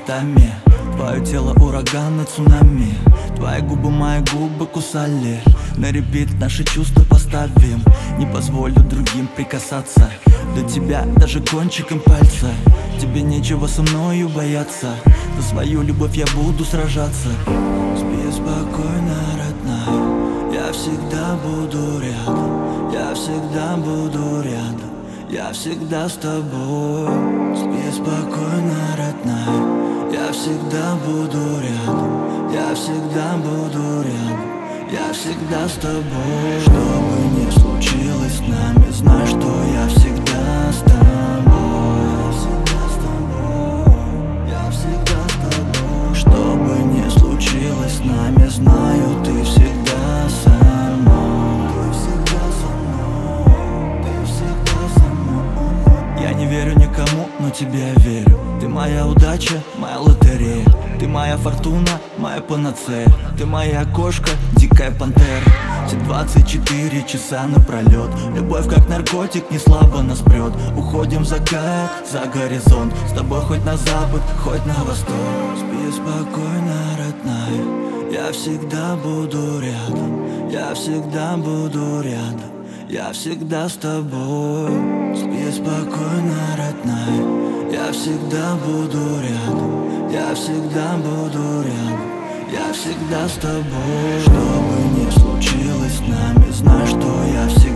местами. Твое тело ураган и цунами. Твои губы мои губы кусали. На репит наши чувства поставим. Не позволю другим прикасаться до тебя даже кончиком пальца. Тебе нечего со мною бояться. За свою любовь я буду сражаться. Спи спокойно, родная, я всегда буду рядом. Я всегда буду рядом. Я всегда с тобой. Спи спокойно, родная, я всегда буду рядом. Я всегда буду рядом. Я всегда с тобой. Что бы ни случилось с нами, знай, что я всегда с тобой. Я всегда с тобой. Что бы ни случилось с нами, знаю, ты всегда со мной. Ты всегда со мной. Ты всегда со мной. Я не верю никому, но тебе верю. Ты моя удача, моя лотерея. Ты моя фортуна, моя панацея. Ты моя кошка, дикая пантера. Все 24 часа напролет. Любовь как наркотик, не слабо нас прет. Уходим в закат, за горизонт. С тобой хоть на запад, хоть на восток. Спи спокойно, родная, я всегда буду рядом. Я всегда буду рядом. Я всегда с тобой. Спи спокойно, родная, я всегда буду рядом. Я всегда буду рядом. Я всегда с тобой. Что бы ни случилось с нами, знай, что я всегда